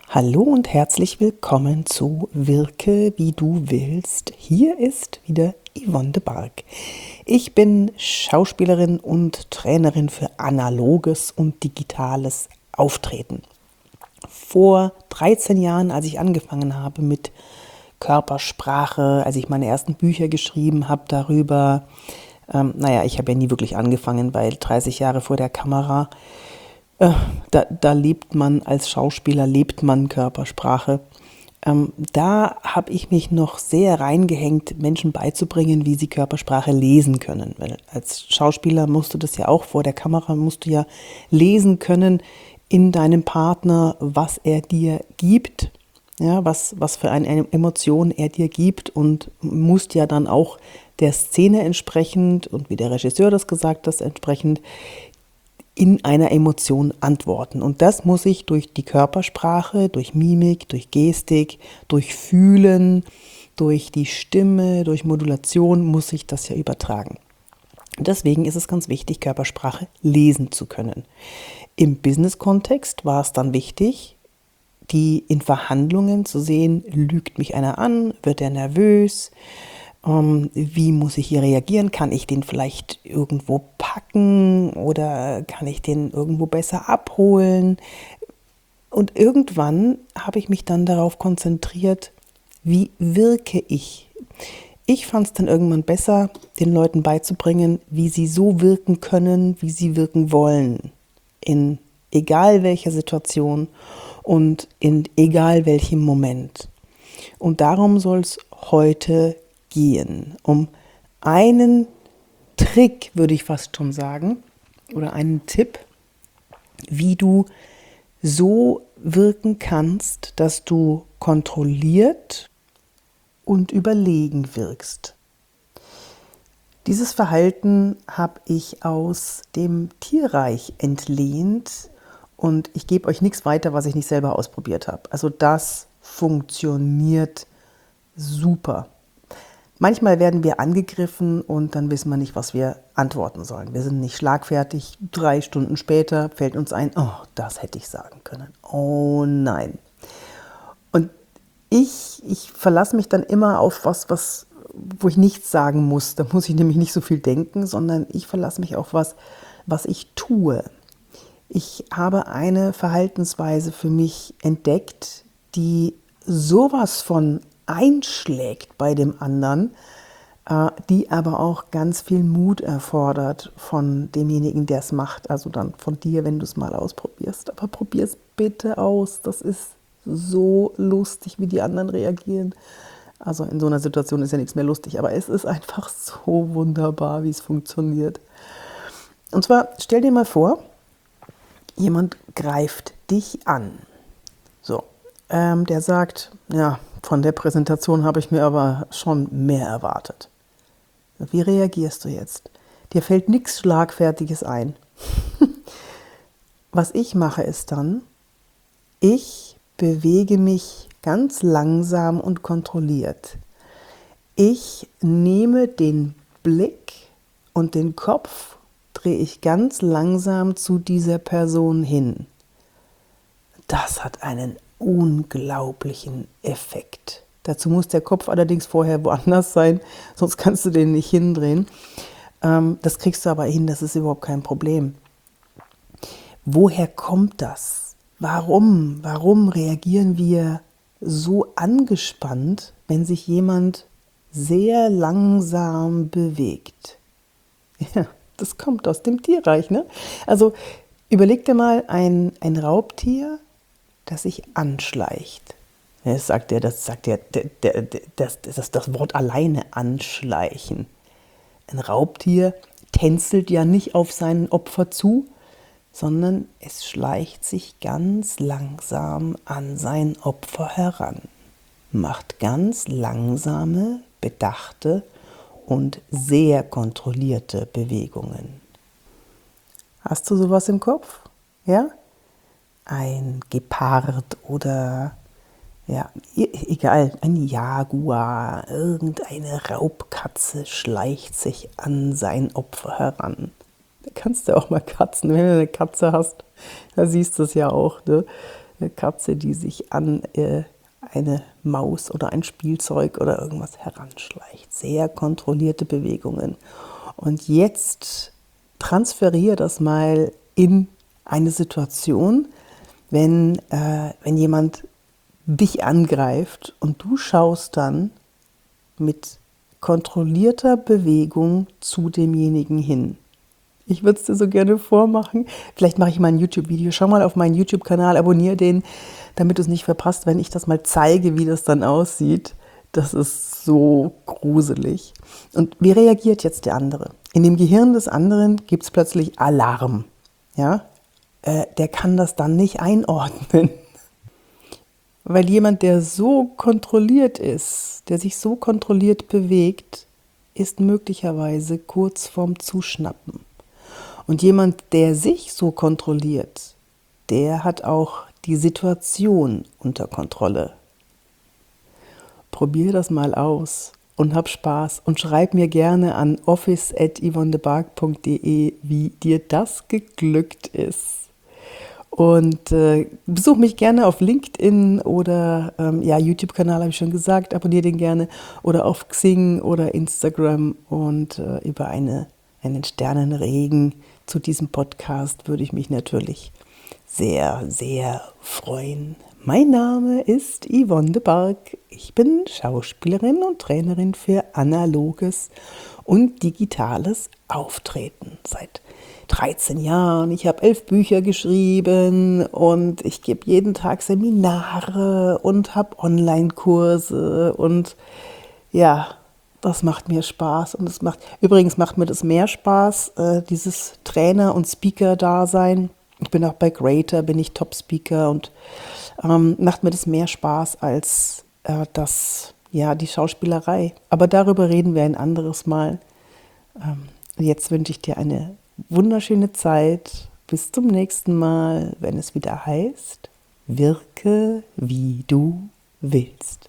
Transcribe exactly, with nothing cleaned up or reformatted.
Hallo und herzlich willkommen zu Wirke, wie du willst. Hier ist wieder Yvonne de Barg. Ich bin Schauspielerin und Trainerin für analoges und digitales Auftreten. Vor dreizehn Jahren, als ich angefangen habe mit Körpersprache, als ich meine ersten Bücher geschrieben habe darüber, ähm, naja, ich habe ja nie wirklich angefangen, weil dreißig Jahre vor der Kamera, äh, da, da lebt man als Schauspieler, lebt man Körpersprache. Ähm, da habe ich mich noch sehr reingehängt, Menschen beizubringen, wie sie Körpersprache lesen können. Weil als Schauspieler musst du das ja auch vor der Kamera, musst du ja lesen können in deinem Partner, was er dir gibt, ja, was, was für eine Emotion er dir gibt, und musst ja dann auch der Szene entsprechend und wie der Regisseur das gesagt hat, entsprechend in einer Emotion antworten. Und das muss ich durch die Körpersprache, durch Mimik, durch Gestik, durch Fühlen, durch die Stimme, durch Modulation muss ich das ja übertragen. Deswegen ist es ganz wichtig, Körpersprache lesen zu können. Im Business-Kontext war es dann wichtig, die in Verhandlungen zu sehen, lügt mich einer an, wird er nervös, ähm, wie muss ich hier reagieren, kann ich den vielleicht irgendwo packen oder kann ich den irgendwo besser abholen? Und irgendwann habe ich mich dann darauf konzentriert, wie wirke ich? Ich fand es dann irgendwann besser, den Leuten beizubringen, wie sie so wirken können, wie sie wirken wollen, in egal welcher Situation und in egal welchem Moment. Und darum soll es heute gehen, um einen Trick, würde ich fast schon sagen, oder einen Tipp, wie du so wirken kannst, dass du kontrolliert und überlegen wirkst. Dieses Verhalten habe ich aus dem Tierreich entlehnt und ich gebe euch nichts weiter, was ich nicht selber ausprobiert habe. Also das funktioniert super. Manchmal werden wir angegriffen und dann wissen wir nicht, was wir antworten sollen. Wir sind nicht schlagfertig. Drei Stunden später fällt uns ein, oh, das hätte ich sagen können. Oh nein. Und ich, ich verlasse mich dann immer auf was, was, wo ich nichts sagen muss. Da muss ich nämlich nicht so viel denken, sondern ich verlasse mich auf was, was ich tue. Ich habe eine Verhaltensweise für mich entdeckt, die sowas von einschlägt bei dem anderen, äh, die aber auch ganz viel Mut erfordert von demjenigen, der es macht. Also dann von dir, wenn du es mal ausprobierst. Aber probier es bitte aus. Das ist so lustig, wie die anderen reagieren. Also in so einer Situation ist ja nichts mehr lustig, aber es ist einfach so wunderbar, wie es funktioniert. Und zwar, stell dir mal vor, jemand greift dich an. So, ähm, der sagt, ja, von der Präsentation habe ich mir aber schon mehr erwartet. Wie reagierst du jetzt? Dir fällt nichts Schlagfertiges ein. Was ich mache ist dann, ich bewege mich ganz langsam und kontrolliert. Ich nehme den Blick und den Kopf, drehe ich ganz langsam zu dieser Person hin. Das hat einen unglaublichen Effekt. Dazu muss der Kopf allerdings vorher woanders sein, sonst kannst du den nicht hindrehen. Ähm, das kriegst du aber hin, das ist überhaupt kein Problem. Woher kommt das? Warum? Warum reagieren wir so angespannt, wenn sich jemand sehr langsam bewegt? Ja, das kommt aus dem Tierreich, ne? Also überleg dir mal ein, ein Raubtier, das sich anschleicht. Das sagt er, das sagt er, das, das, das, das Wort alleine anschleichen. Ein Raubtier tänzelt ja nicht auf sein Opfer zu, sondern es schleicht sich ganz langsam an sein Opfer heran, macht ganz langsame, bedachte und sehr kontrollierte Bewegungen. Hast du sowas im Kopf? Ja? Ein Gepard oder, ja, egal, ein Jaguar, irgendeine Raubkatze schleicht sich an sein Opfer heran. Da kannst du auch mal Katzen, wenn du eine Katze hast, da siehst du es ja auch, ne? eine Katze, die sich an äh, eine Maus oder ein Spielzeug oder irgendwas heranschleicht. Sehr kontrollierte Bewegungen. Und jetzt transferiere das mal in eine Situation, wenn, äh, wenn jemand dich angreift und du schaust dann mit kontrollierter Bewegung zu demjenigen hin. Ich würde es dir so gerne vormachen. Vielleicht mache ich mal ein YouTube-Video. Schau mal auf meinen YouTube-Kanal, abonniere den, damit du es nicht verpasst, wenn ich das mal zeige, wie das dann aussieht. Das ist so gruselig. Und wie reagiert jetzt der andere? In dem Gehirn des anderen gibt es plötzlich Alarm. Ja? Äh, der kann das dann nicht einordnen. Weil jemand, der so kontrolliert ist, der sich so kontrolliert bewegt, ist möglicherweise kurz vorm Zuschnappen. Und jemand, der sich so kontrolliert, der hat auch die Situation unter Kontrolle. Probier das mal aus und hab Spaß und schreib mir gerne an office at yvonnebark punkt de, wie dir das geglückt ist. Und äh, besuch mich gerne auf LinkedIn oder ähm, ja, YouTube-Kanal habe ich schon gesagt, abonniere den gerne, oder auf Xing oder Instagram, und äh, über eine, einen Sternenregen zu diesem Podcast würde ich mich natürlich sehr, sehr freuen. Mein Name ist Yvonne de Barg. Ich bin Schauspielerin und Trainerin für analoges und digitales Auftreten seit dreizehn Jahren. Ich habe elf Bücher geschrieben und ich gebe jeden Tag Seminare und habe Online-Kurse, und ja, das macht mir Spaß. Und es macht, übrigens macht mir das mehr Spaß, äh, dieses Trainer- und Speaker-Dasein. Ich bin auch bei Greater, bin ich Top-Speaker, und ähm, macht mir das mehr Spaß als äh, das, ja, die Schauspielerei. Aber darüber reden wir ein anderes Mal. Ähm, jetzt wünsche ich dir eine wunderschöne Zeit. Bis zum nächsten Mal, wenn es wieder heißt, wirke wie du willst.